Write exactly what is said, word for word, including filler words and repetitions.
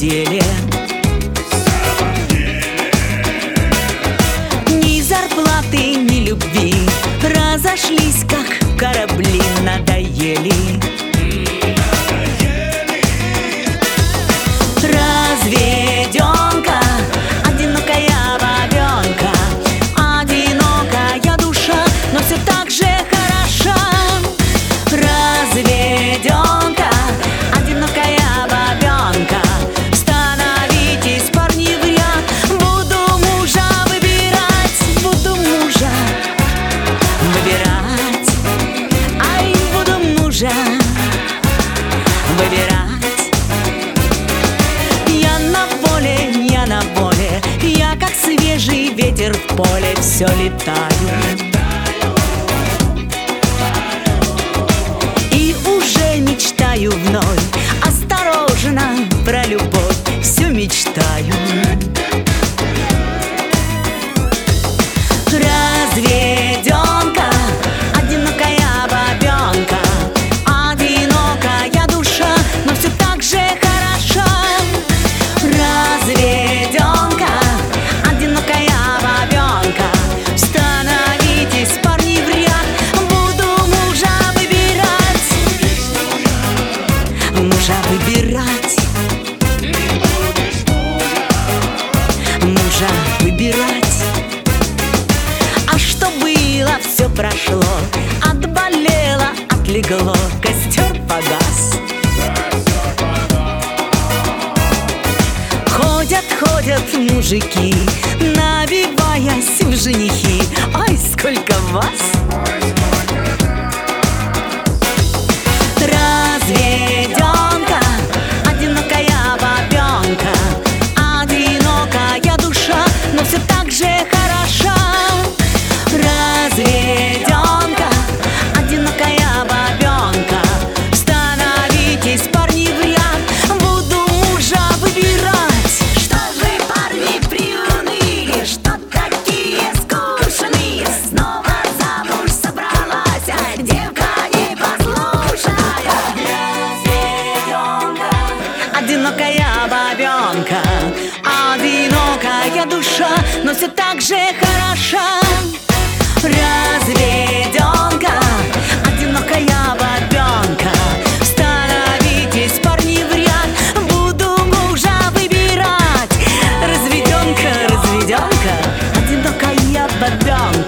деле. Ни зарплаты, ни любви, разошлись, как корабли, надоели. Разведенка, одинокая бабенка, одинокая душа, но все так же хороша. Разведенка, одинокая бабенка, становитесь, парни, в ряд. Буду мужа выбирать, буду мужа выбирать. Ай, буду мужа выбирать. Я на воле, я как свежий ветер в поле, все летаю. И уже мечтаю вновь, осторожно, про любовь всю мечтаю. Разведенка, одинокая бабенка, одинокая душа, но все так же хороша. Разведенка, одинокая бабенка, становитесь, парни, в ряд. Буду мужа выбирать, мужа выбирать, мужа выбирать. А что было, все прошло, отболело, отлегло, костер погас. Ходят, ходят мужики, набиваясь в женихи. Ой, сколько вас! Разведенка, одинокая бабенка, одинокая душа, но все так же хороша. Разведенка, одинокая бабенка, становитесь, парни, в ряд. Буду мужа выбирать. Что вы, парни, приуныли, что такие скучные? Снова замуж собралась, а девка непослушная. Разведенка, одинокая бабенка, одинокая душа, но все так же хороша. Разведенка, одинокая бабенка, становитесь, парни, в ряд. Буду мужа выбирать. Разведенка, разведенка, одинокая бабенка.